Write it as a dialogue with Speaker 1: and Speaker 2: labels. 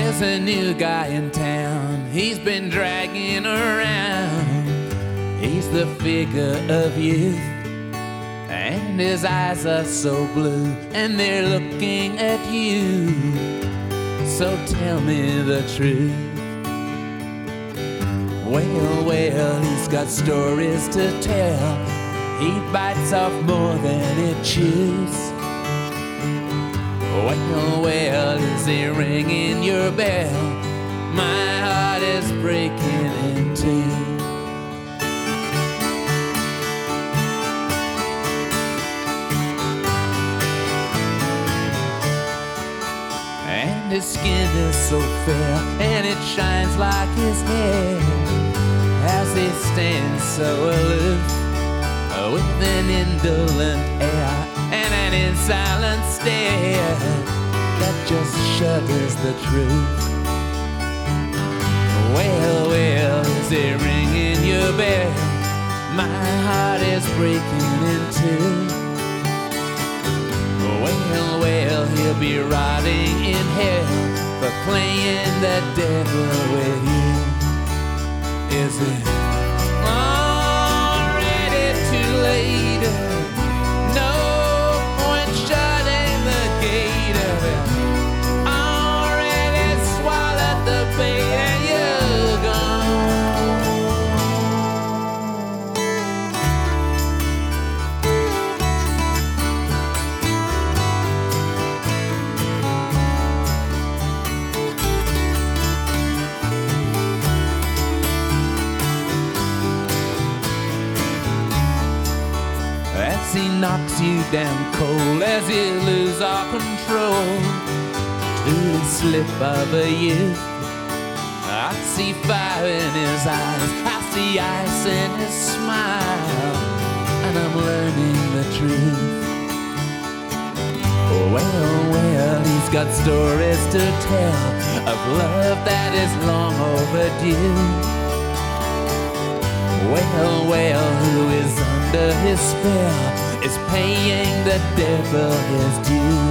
Speaker 1: There's a new guy in town, he's been dragging around. He's the figure of youth, and his eyes are so blue, and they're looking at you. So tell me the truth. Well, well, he's got stories to tell. He bites off more than he chews. Well, well, is he ringing your bell? My heart is breaking in two. And his skin is so fair, and it shines like his hair, as he stands so aloof, with an indolent air and an insolent stare that just shudders the truth. Well, well, is he ringing your bell? My heart is breaking in two. Well, well, he'll be rotting in hell for playing the devil with you. Is it already too late? No point shutting the gate. Already swallowed the bait and you're gone. As he knocks you down cold, as you lose all control to the slip of a youth. I see fire in his eyes, I see ice in his smile, and I'm learning the truth. Well, well, he's got stories to tell of love that is long overdue. Well, well, who is under his spell is paying the devil his due.